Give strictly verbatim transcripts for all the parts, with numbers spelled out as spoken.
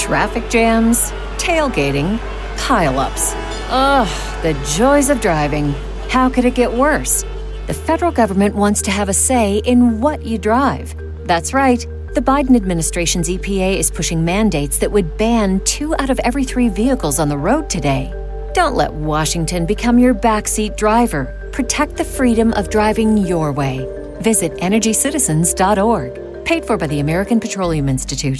Traffic jams, tailgating, pile-ups. Ugh, the joys of driving. How could it get worse? The federal government wants to have a say in what you drive. That's right. The Biden administration's E P A is pushing mandates that would ban two out of every three vehicles on the road today. Don't let Washington become your backseat driver. Protect the freedom of driving your way. Visit energy citizens dot org. Paid for by the American Petroleum Institute.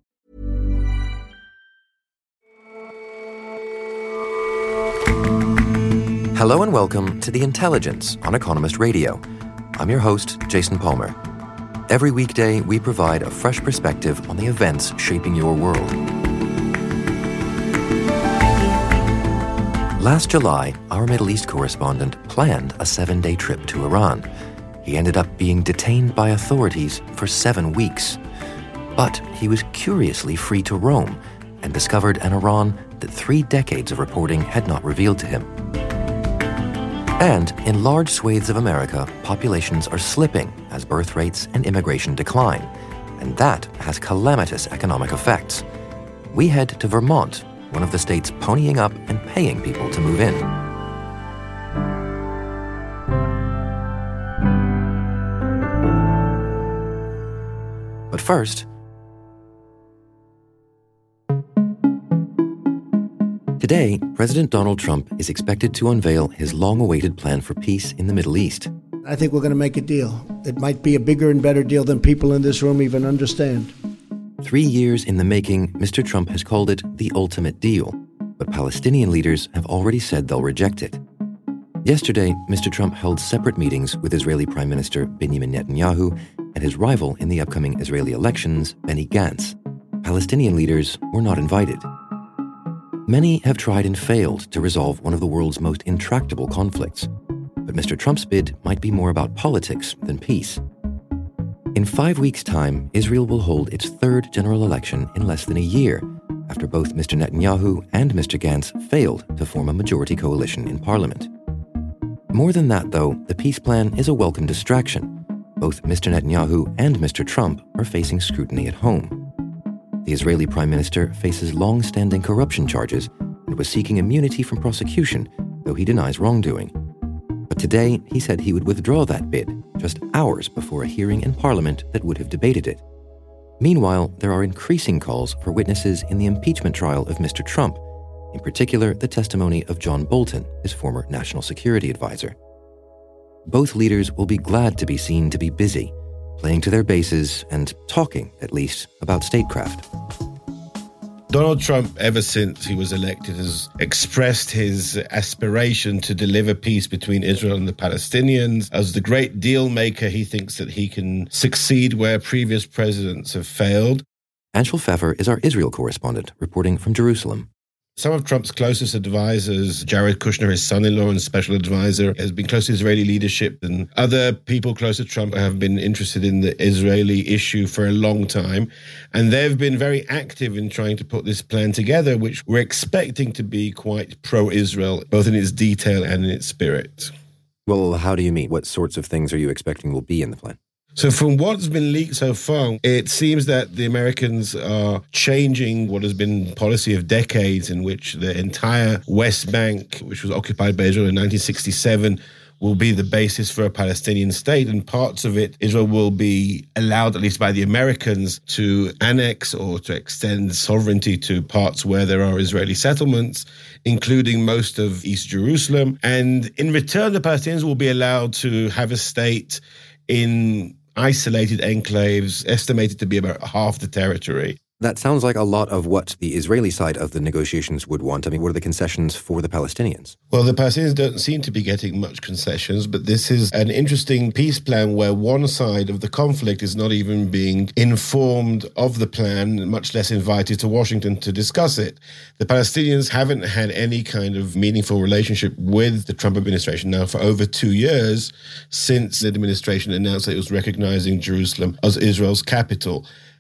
Hello and welcome to The Intelligence on Economist Radio. I'm your host, Jason Palmer. Every weekday, we provide a fresh perspective on the events shaping your world. Last July, our Middle East correspondent planned a seven-day trip to Iran. He ended up being detained by authorities for seven weeks. But he was curiously free to roam and discovered an Iran that three decades of reporting had not revealed to him. And in large swathes of America, populations are slipping as birth rates and immigration decline, and that has calamitous economic effects. We head to Vermont, one of the states ponying up and paying people to move in. But first, today, President Donald Trump is expected to unveil his long-awaited plan for peace in the Middle East. I think we're going to make a deal. It might be a bigger and better deal than people in this room even understand. Three years in the making, Mister Trump has called it the ultimate deal, but Palestinian leaders have already said they'll reject it. Yesterday, Mister Trump held separate meetings with Israeli Prime Minister Benjamin Netanyahu and his rival in the upcoming Israeli elections, Benny Gantz. Palestinian leaders were not invited. Many have tried and failed to resolve one of the world's most intractable conflicts, but Mister Trump's bid might be more about politics than peace. In five weeks' time, Israel will hold its third general election in less than a year, after both Mister Netanyahu and Mister Gantz failed to form a majority coalition in parliament. More than that, though, the peace plan is a welcome distraction. Both Mister Netanyahu and Mister Trump are facing scrutiny at home. The Israeli Prime Minister faces long-standing corruption charges and was seeking immunity from prosecution, though he denies wrongdoing. But today, he said he would withdraw that bid, just hours before a hearing in Parliament that would have debated it. Meanwhile, there are increasing calls for witnesses in the impeachment trial of Mister Trump, in particular the testimony of John Bolton, his former national security advisor. Both leaders will be glad to be seen to be busy, playing to their bases and talking, at least, about statecraft. Donald Trump, ever since he was elected, has expressed his aspiration to deliver peace between Israel and the Palestinians. As the great deal maker, he thinks that he can succeed where previous presidents have failed. Anshel Pfeffer is our Israel correspondent, reporting from Jerusalem. Some of Trump's closest advisors, Jared Kushner, his son-in-law and special advisor, has been close to Israeli leadership, and other people close to Trump have been interested in the Israeli issue for a long time. And they've been very active in trying to put this plan together, which we're expecting to be quite pro-Israel, both in its detail and in its spirit. Well, how do you mean? What sorts of things are you expecting will be in the plan? So from what's been leaked so far, it seems that the Americans are changing what has been policy of decades, in which the entire West Bank, which was occupied by Israel in nineteen sixty-seven, will be the basis for a Palestinian state, and parts of it, Israel will be allowed, at least by the Americans, to annex or to extend sovereignty to parts where there are Israeli settlements, including most of East Jerusalem. And in return, the Palestinians will be allowed to have a state in isolated enclaves, estimated to be about half the territory. That sounds like a lot of what the Israeli side of the negotiations would want. I mean, what are the concessions for the Palestinians? Well, the Palestinians don't seem to be getting much concessions, but this is an interesting peace plan where one side of the conflict is not even being informed of the plan, much less invited to Washington to discuss it. The Palestinians haven't had any kind of meaningful relationship with the Trump administration now for over two years, since the administration announced that it was recognizing Jerusalem as Israel's capital.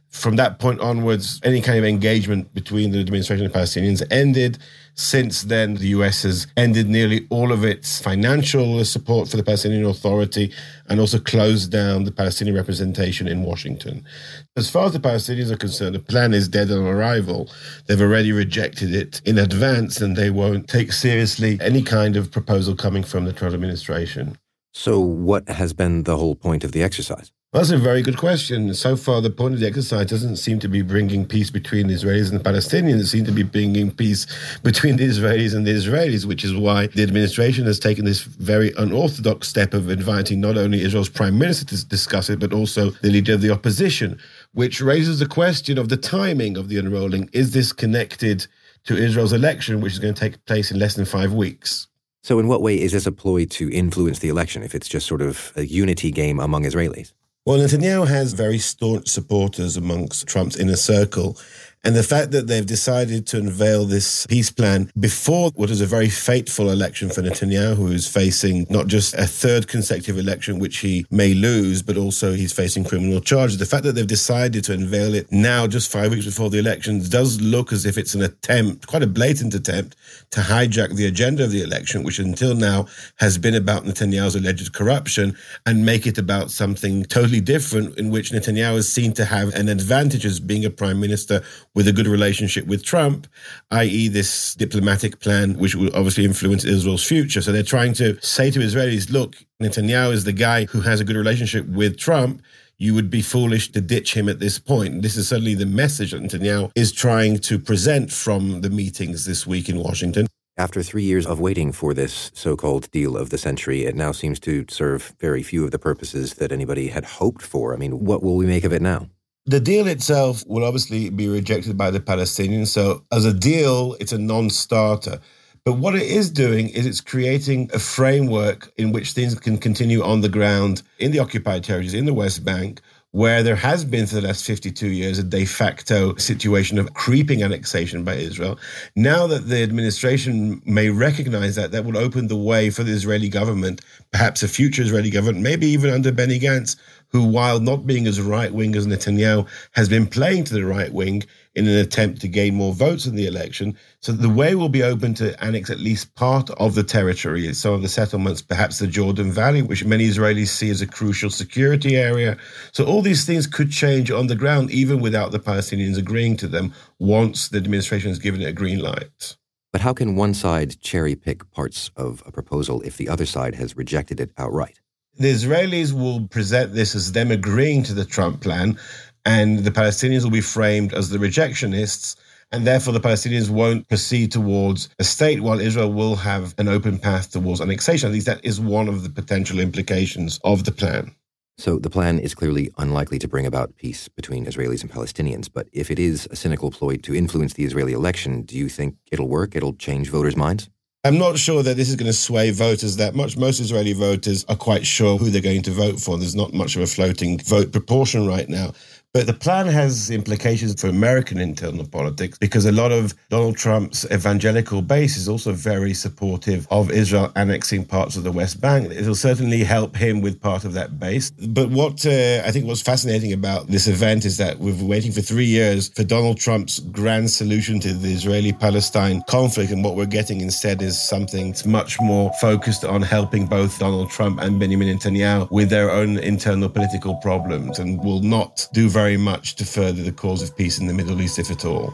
From that point onwards, any kind of engagement between the administration and the Palestinians ended. Since then, the U S has ended nearly all of its financial support for the Palestinian Authority and also closed down the Palestinian representation in Washington. As far as the Palestinians are concerned, the plan is dead on arrival. They've already rejected it in advance, and they won't take seriously any kind of proposal coming from the Trump administration. So what has been the whole point of the exercise? Well, that's a very good question. So far, the point of the exercise doesn't seem to be bringing peace between the Israelis and the Palestinians. It seems to be bringing peace between the Israelis and the Israelis, which is why the administration has taken this very unorthodox step of inviting not only Israel's prime minister to discuss it, but also the leader of the opposition, which raises the question of the timing of the unrolling. Is this connected to Israel's election, which is going to take place in less than five weeks? So in what way is this a ploy to influence the election if it's just sort of a unity game among Israelis? Well, Netanyahu has very staunch supporters amongst Trump's inner circle. And the fact that they've decided to unveil this peace plan before what is a very fateful election for Netanyahu, who is facing not just a third consecutive election, which he may lose, but also he's facing criminal charges. The fact that they've decided to unveil it now, just five weeks before the elections, does look as if it's an attempt, quite a blatant attempt, to hijack the agenda of the election, which until now has been about Netanyahu's alleged corruption, and make it about something totally different, in which Netanyahu is seen to have an advantage as being a prime minister with a good relationship with Trump, that is this diplomatic plan, which will obviously influence Israel's future. So they're trying to say to Israelis, look, Netanyahu is the guy who has a good relationship with Trump. You would be foolish to ditch him at this point. And this is certainly the message that Netanyahu is trying to present from the meetings this week in Washington. After three years of waiting for this so-called deal of the century, it now seems to serve very few of the purposes that anybody had hoped for. I mean, what will we make of it now? The deal itself will obviously be rejected by the Palestinians. So as a deal, it's a non-starter. But what it is doing is it's creating a framework in which things can continue on the ground in the occupied territories, in the West Bank, where there has been for the last fifty-two years a de facto situation of creeping annexation by Israel. Now that the administration may recognize that, that will open the way for the Israeli government, perhaps a future Israeli government, maybe even under Benny Gantz, who, while not being as right-wing as Netanyahu, has been playing to the right wing in an attempt to gain more votes in the election. So the way will be open to annex at least part of the territory, some of the settlements, perhaps the Jordan Valley, which many Israelis see as a crucial security area. So all these things could change on the ground, even without the Palestinians agreeing to them, once the administration has given it a green light. But how can one side cherry-pick parts of a proposal if the other side has rejected it outright? The Israelis will present this as them agreeing to the Trump plan, and the Palestinians will be framed as the rejectionists, and therefore the Palestinians won't proceed towards a state, while Israel will have an open path towards annexation. At least that is one of the potential implications of the plan. So the plan is clearly unlikely to bring about peace between Israelis and Palestinians, but if it is a cynical ploy to influence the Israeli election, do you think it'll work? It'll change voters' minds? I'm not sure that this is going to sway voters that much. Most Israeli voters are quite sure who they're going to vote for. There's not much of a floating vote proportion right now. But the plan has implications for American internal politics because a lot of Donald Trump's evangelical base is also very supportive of Israel annexing parts of the West Bank. It will certainly help him with part of that base. But what uh, I think what's fascinating about this event is that we've been waiting for three years for Donald Trump's grand solution to the Israeli-Palestine conflict, and what we're getting instead is something that's much more focused on helping both Donald Trump and Benjamin Netanyahu with their own internal political problems, and will not do very very much to further the cause of peace in the Middle East, if at all.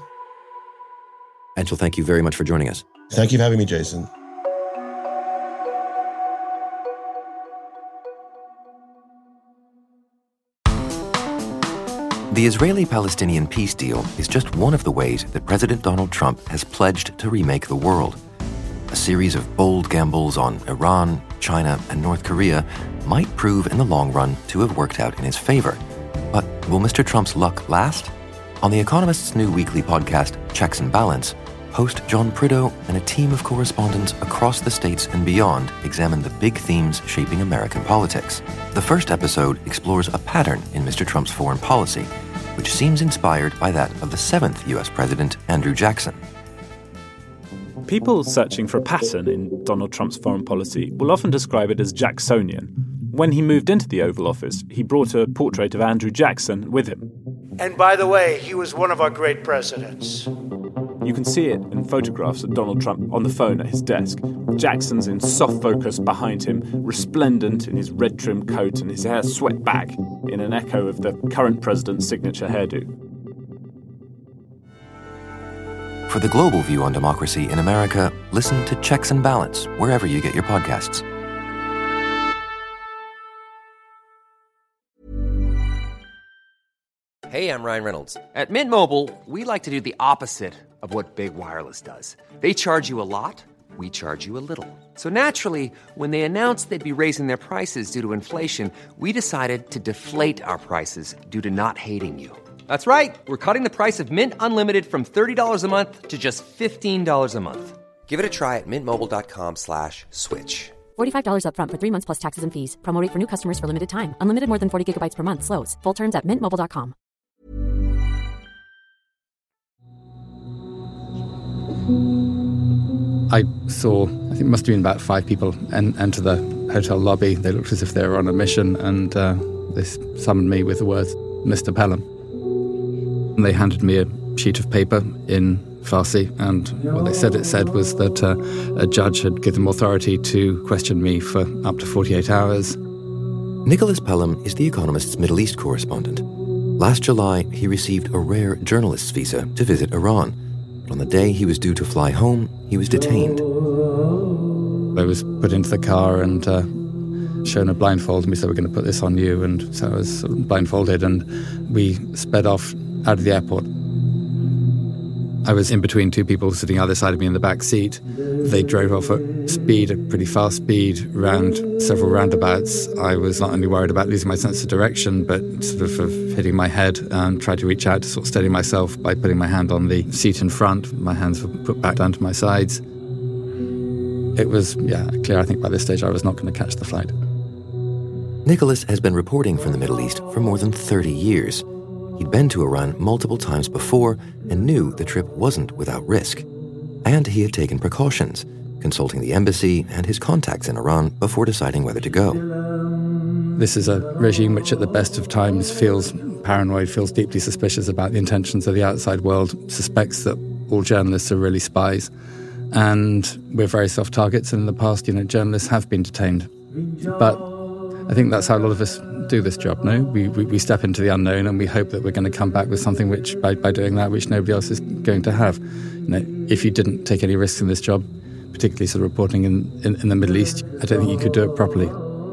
Anshel, thank you very much for joining us. Thank you for having me, Jason. The Israeli-Palestinian peace deal is just one of the ways that President Donald Trump has pledged to remake the world. A series of bold gambles on Iran, China, and North Korea might prove in the long run to have worked out in his favor. But will Mister Trump's luck last? On The Economist's new weekly podcast, Checks and Balance, host John Prideaux and a team of correspondents across the states and beyond examine the big themes shaping American politics. The first episode explores a pattern in Mister Trump's foreign policy, which seems inspired by that of the seventh U S President, Andrew Jackson. People searching for a pattern in Donald Trump's foreign policy will often describe it as Jacksonian. When he moved into the Oval Office, he brought a portrait of Andrew Jackson with him. And by the way, he was one of our great presidents. You can see it in photographs of Donald Trump on the phone at his desk. Jackson's in soft focus behind him, resplendent in his red trim coat and his hair swept back in an echo of the current president's signature hairdo. For the global view on democracy in America, listen to Checks and Balance wherever you get your podcasts. Hey, I'm Ryan Reynolds. At Mint Mobile, we like to do the opposite of what Big Wireless does. They charge you a lot, we charge you a little. So naturally, when they announced they'd be raising their prices due to inflation, we decided to deflate our prices due to not hating you. That's right. We're cutting the price of Mint Unlimited from thirty dollars a month to just fifteen dollars a month. Give it a try at mintmobile.com slash switch. forty-five dollars up front for three months plus taxes and fees. Promo rate for new customers for limited time. Unlimited more than forty gigabytes per month. Slows full terms at mint mobile dot com. I saw, I think it must have been about five people en- enter the hotel lobby. They looked as if they were on a mission, and uh, they summoned me with the words, Mister Pelham. And they handed me a sheet of paper in Farsi, and what they said it said was that uh, a judge had given them authority to question me for up to forty-eight hours. Nicholas Pelham is The Economist's Middle East correspondent. Last July, he received a rare journalist's visa to visit Iran. But on the day he was due to fly home, he was detained. I was put into the car and uh, shown a blindfold, and we said, we're going to put this on you. And so I was sort of blindfolded, and we sped off out of the airport. I was in between two people sitting either side of me in the back seat. They drove off at speed, a pretty fast speed, around several roundabouts. I was not only worried about losing my sense of direction, but sort of, of hitting my head, and tried to reach out to sort of steady myself by putting my hand on the seat in front. My hands were put back down to my sides. It was, yeah, clear, I think by this stage I was not going to catch the flight. Nicholas has been reporting from the Middle East for more than thirty years. He'd been to Iran multiple times before and knew the trip wasn't without risk. And he had taken precautions, consulting the embassy and his contacts in Iran before deciding whether to go. This is a regime which at the best of times feels paranoid, feels deeply suspicious about the intentions of the outside world, suspects that all journalists are really spies. And we're very soft targets, and in the past, you know, journalists have been detained. But I think that's how a lot of us do this job, no? We, we we step into the unknown, and we hope that we're going to come back with something which, by, by doing that, which nobody else is going to have. You know, if you didn't take any risks in this job, particularly sort of reporting in, in, in the Middle East, I don't think you could do it properly.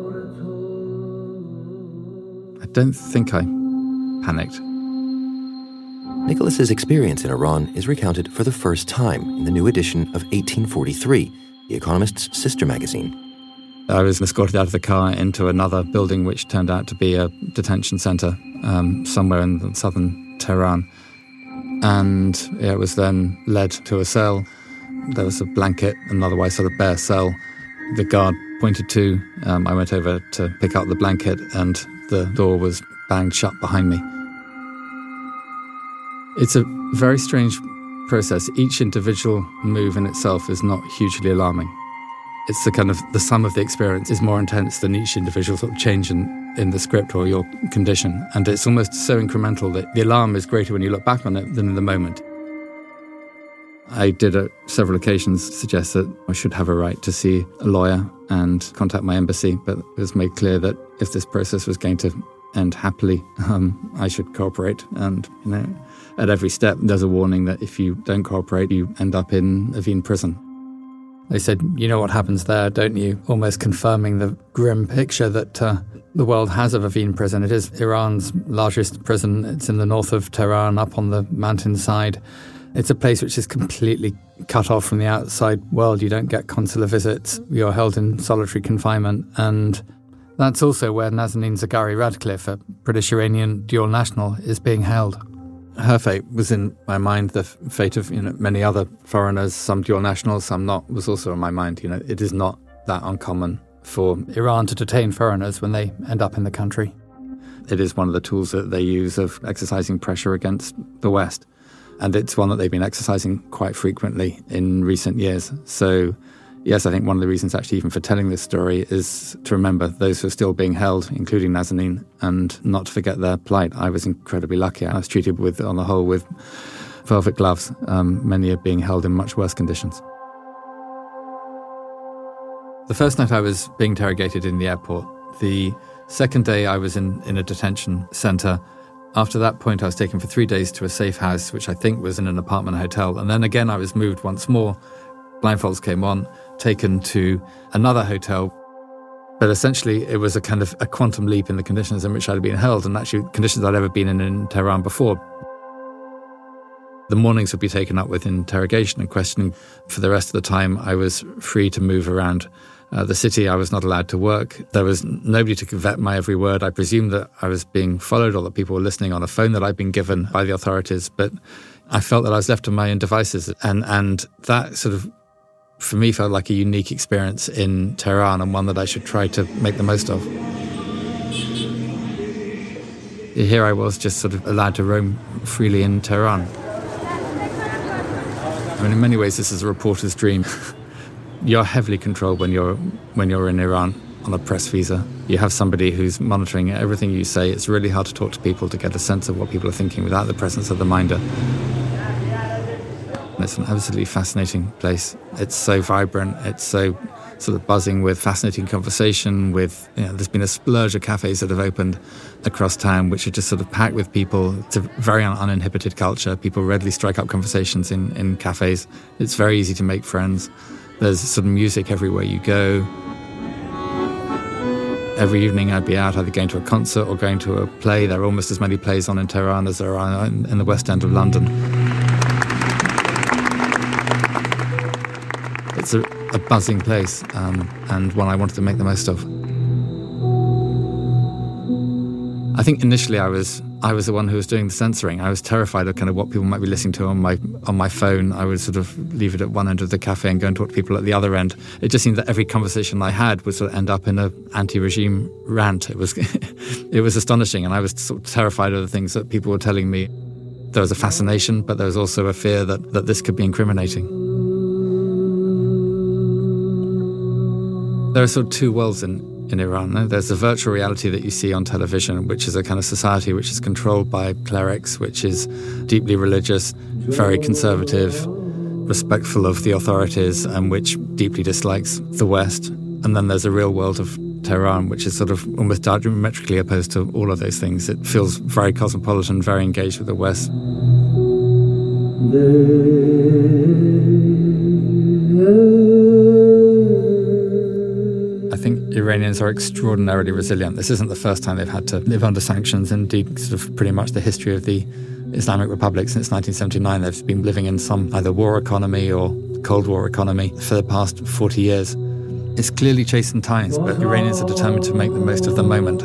I don't think I panicked. Nicholas's experience in Iran is recounted for the first time in the new edition of eighteen forty-three, The Economist's sister magazine. I was escorted out of the car into another building which turned out to be a detention centre um, somewhere in the southern Tehran. And yeah, it was then led to a cell. There was a blanket, an otherwise sort of bare cell. The guard pointed to. Um, I went over to pick up the blanket, and the door was banged shut behind me. It's a very strange process. Each individual move in itself is not hugely alarming. It's the kind of, the sum of the experience is more intense than each individual sort of change in, in the script or your condition. And it's almost so incremental that the alarm is greater when you look back on it than in the moment. I did at several occasions suggest that I should have a right to see a lawyer and contact my embassy, but it was made clear that if this process was going to end happily, um, I should cooperate. And, you know, at every step there's a warning that if you don't cooperate, you end up in Evin prison. They said, you know what happens there, don't you? Almost confirming the grim picture that uh, the world has of Evin prison. It is Iran's largest prison. It's in the north of Tehran, up on the mountainside. It's a place which is completely cut off from the outside world. You don't get consular visits. You're held in solitary confinement. And that's also where Nazanin Zaghari-Ratcliffe, a British-Iranian dual national, is being held. Her fate was in my mind. The fate of, you know, many other foreigners, some dual nationals, some not, was also in my mind. You know, it is not that uncommon for Iran to detain foreigners when they end up in the country. It is one of the tools that they use of exercising pressure against the West. And it's one that they've been exercising quite frequently in recent years. So yes, I think one of the reasons actually even for telling this story is to remember those who are still being held, including Nazanin, and not to forget their plight. I was incredibly lucky. I was treated with, on the whole, with velvet gloves. Um, many are being held in much worse conditions. The first night I was being interrogated in the airport. The second day I was in, in a detention centre. After that point I was taken for three days to a safe house, which I think was in an apartment hotel. And then again I was moved once more. Blindfolds came on, taken to another hotel. But essentially it was a kind of a quantum leap in the conditions in which I'd been held, and actually conditions I'd ever been in in Tehran before. The mornings would be taken up with interrogation and questioning. For the rest of the time I was free to move around Uh, the city. I was not allowed to work. There was nobody to vet my every word. I presumed that I was being followed or that people were listening on a phone that I'd been given by the authorities, but I felt that I was left to my own devices. And, and that sort of, for me, felt like a unique experience in Tehran, and one that I should try to make the most of. Here I was just sort of allowed to roam freely in Tehran. I mean, in many ways, this is a reporter's dream. You're heavily controlled when you're when you're in Iran on a press visa. You have somebody who's monitoring everything you say. It's really hard to talk to people to get a sense of what people are thinking without the presence of the minder. It's an absolutely fascinating place. It's so vibrant. It's so sort of buzzing with fascinating conversation. With you know, there's been a splurge of cafes that have opened across town, which are just sort of packed with people. It's a very un- uninhibited culture. People readily strike up conversations in, in cafes. It's very easy to make friends. There's sort of music everywhere you go. Every evening I'd be out either going to a concert or going to a play. There are almost as many plays on in Tehran as there are in, in the West End of London. It's a, a buzzing place, um, and one I wanted to make the most of. I think initially I was I was the one who was doing the censoring. I was terrified of kind of what people might be listening to on my on my phone. I would sort of leave it at one end of the cafe and go and talk to people at the other end. It just seemed that every conversation I had would sort of end up in an anti-regime rant. It was it was astonishing, and I was sort of terrified of the things that people were telling me. There was a fascination, but there was also a fear that, that this could be incriminating. There are sort of two worlds in in Iran. No? There's the virtual reality that you see on television, which is a kind of society which is controlled by clerics, which is deeply religious, very conservative, respectful of the authorities, and which deeply dislikes the West. And then there's a real world of Tehran, which is sort of almost diametrically opposed to all of those things. It feels very cosmopolitan, very engaged with the West. I think Iranians are extraordinarily resilient. This isn't the first time they've had to live under sanctions. Indeed, sort of pretty much the history of the Islamic Republic since nineteen seventy-nine, they've been living in some either war economy or Cold War economy for the past forty years. It's clearly chastened times, but Iranians are determined to make the most of the moment.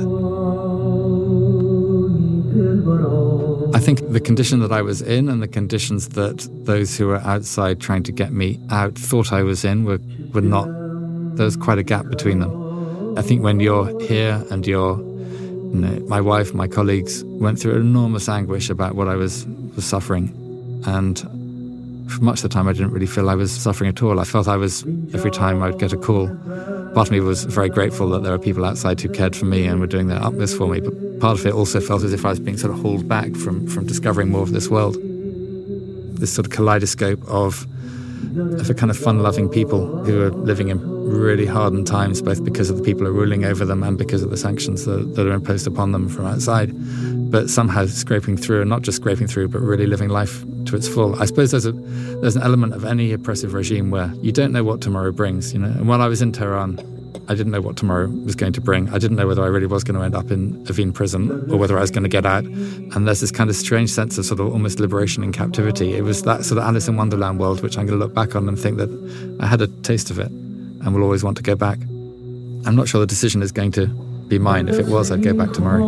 I think the condition that I was in and the conditions that those who were outside trying to get me out thought I was in were, were not. There was quite a gap between them. I think when you're here and you're, you know, my wife, my colleagues went through enormous anguish about what I was, was suffering. And for much of the time, I didn't really feel I was suffering at all. I felt I was, every time I'd get a call, part of me was very grateful that there are people outside who cared for me and were doing their utmost for me. But part of it also felt as if I was being sort of hauled back from, from discovering more of this world. This sort of kaleidoscope of of a kind of fun-loving people who are living in really hardened times, both because of the people who are ruling over them and because of the sanctions that, that are imposed upon them from outside, but somehow scraping through, and not just scraping through, but really living life to its full. I suppose there's a there's an element of any oppressive regime where you don't know what tomorrow brings, you know. And while I was in Tehran, I didn't know what tomorrow was going to bring. I didn't know whether I really was going to end up in Evin prison or whether I was going to get out. And there's this kind of strange sense of sort of almost liberation in captivity. It was that sort of Alice in Wonderland world, which I'm going to look back on and think that I had a taste of it and will always want to go back. I'm not sure the decision is going to be mine. If it was, I'd go back tomorrow.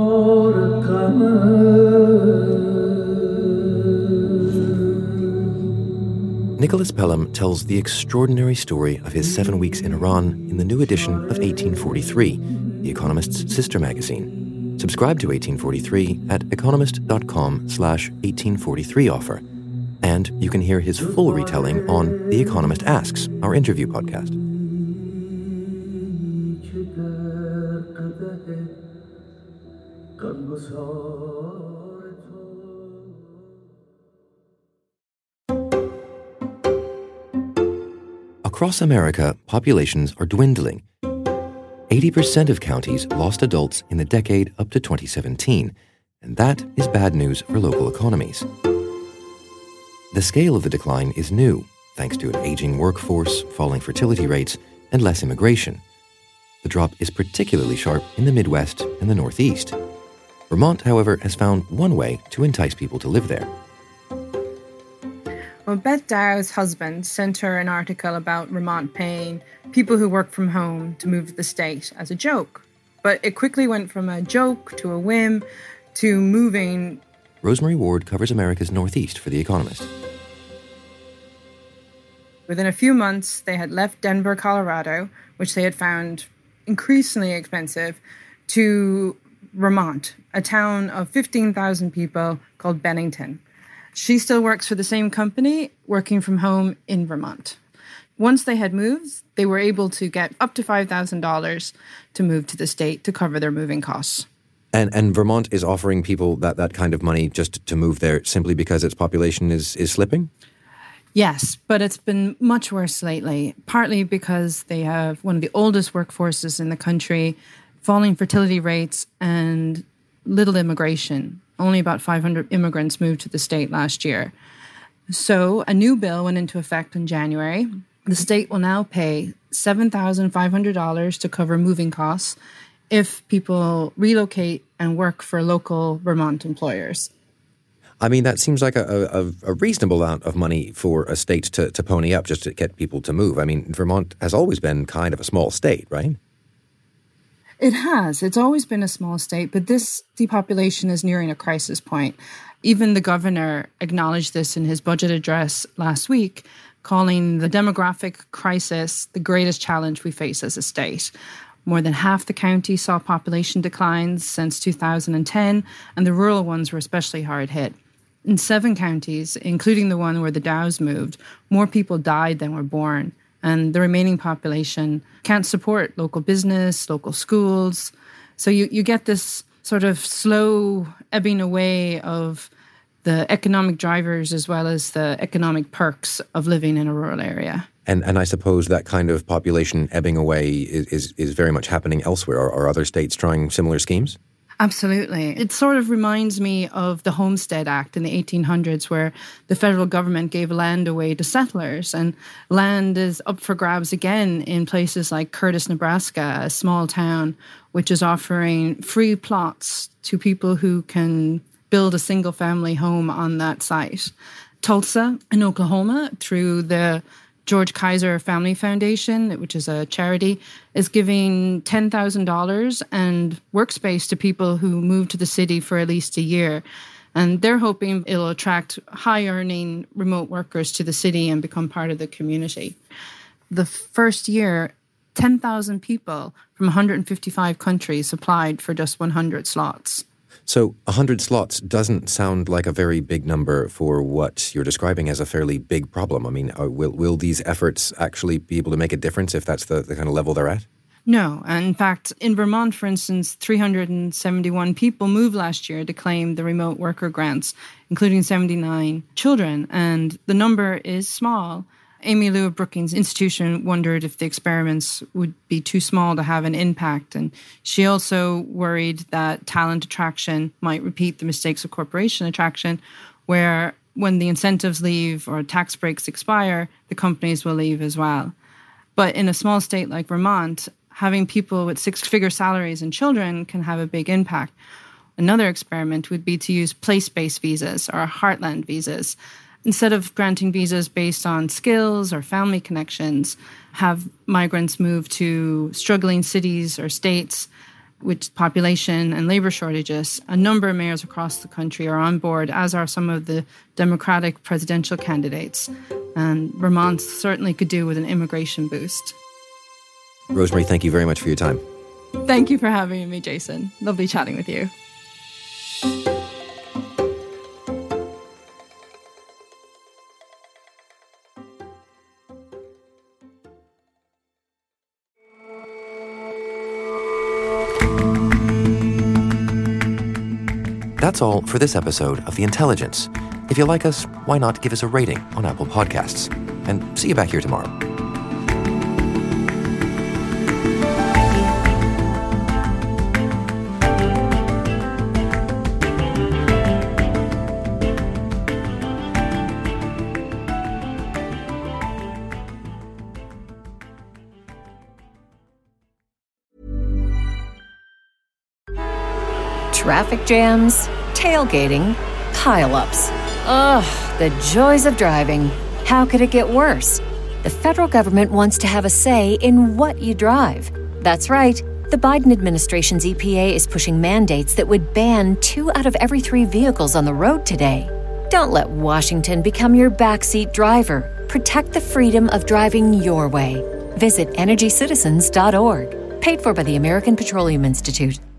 Nicholas Pelham tells the extraordinary story of his seven weeks in Iran in the new edition of eighteen forty-three, The Economist's sister magazine. Subscribe to eighteen forty-three at economist.com slash 1843 offer. And you can hear his full retelling on The Economist Asks, our interview podcast. Across America, populations are dwindling. eighty percent of counties lost adults in the decade up to twenty seventeen, and that is bad news for local economies. The scale of the decline is new, thanks to an aging workforce, falling fertility rates, and less immigration. The drop is particularly sharp in the Midwest and the Northeast. Vermont, however, has found one way to entice people to live there. Well, Beth Dow's husband sent her an article about Vermont paying people who work from home to move to the state as a joke. But it quickly went from a joke to a whim to moving. Rosemary Ward covers America's Northeast for The Economist. Within a few months, they had left Denver, Colorado, which they had found increasingly expensive, to Vermont, a town of fifteen thousand people called Bennington. She still works for the same company, working from home in Vermont. Once they had moved, they were able to get up to five thousand dollars to move to the state to cover their moving costs. And and Vermont is offering people that, that kind of money just to move there simply because its population is, is slipping? Yes, but it's been much worse lately, partly because they have one of the oldest workforces in the country, falling fertility rates, and little immigration. Only about five hundred immigrants moved to the state last year. So a new bill went into effect in January. The state will now pay seven thousand five hundred dollars to cover moving costs if people relocate and work for local Vermont employers. I mean, that seems like a, a, a reasonable amount of money for a state to, to pony up just to get people to move. I mean, Vermont has always been kind of a small state, right? It has. It's always been a small state, but this depopulation is nearing a crisis point. Even the governor acknowledged this in his budget address last week, calling the demographic crisis the greatest challenge we face as a state. More than half the county saw population declines since two thousand ten, and the rural ones were especially hard hit. In seven counties, including the one where the Dows moved, more people died than were born, and the remaining population can't support local business, local schools. So you, you get this sort of slow ebbing away of the economic drivers as well as the economic perks of living in a rural area. And and I suppose that kind of population ebbing away is, is, is very much happening elsewhere. Are, are other states trying similar schemes? Absolutely. It sort of reminds me of the Homestead Act in the eighteen hundreds, where the federal government gave land away to settlers, and land is up for grabs again in places like Curtis, Nebraska, a small town which is offering free plots to people who can build a single-family home on that site. Tulsa in Oklahoma, through the George Kaiser Family Foundation, which is a charity, is giving ten thousand dollars and workspace to people who move to the city for at least a year. And they're hoping it'll attract high-earning remote workers to the city and become part of the community. The first year, ten thousand people from one hundred fifty-five countries applied for just one hundred slots. So one hundred slots doesn't sound like a very big number for what you're describing as a fairly big problem. I mean, will will these efforts actually be able to make a difference if that's the, the kind of level they're at? No. And in fact, in Vermont, for instance, three hundred seventy-one people moved last year to claim the remote worker grants, including seventy-nine children. And the number is small. Amy Lou of Brookings Institution wondered if the experiments would be too small to have an impact. And she also worried that talent attraction might repeat the mistakes of corporation attraction, where when the incentives leave or tax breaks expire, the companies will leave as well. But in a small state like Vermont, having people with six-figure salaries and children can have a big impact. Another experiment would be to use place-based visas or heartland visas. Instead of granting visas based on skills or family connections, have migrants move to struggling cities or states with population and labor shortages. A number of mayors across the country are on board, as are some of the Democratic presidential candidates. And Vermont certainly could do with an immigration boost. Rosemary, thank you very much for your time. Thank you for having me, Jason. Lovely chatting with you. That's all for this episode of The Intelligence. If you like us, why not give us a rating on Apple Podcasts? And see you back here tomorrow. Traffic jams, tailgating, pileups. Ugh, the joys of driving. How could it get worse? The federal government wants to have a say in what you drive. That's right. The Biden administration's E P A is pushing mandates that would ban two out of every three vehicles on the road today. Don't let Washington become your backseat driver. Protect the freedom of driving your way. Visit energy citizens dot org. Paid for by the American Petroleum Institute.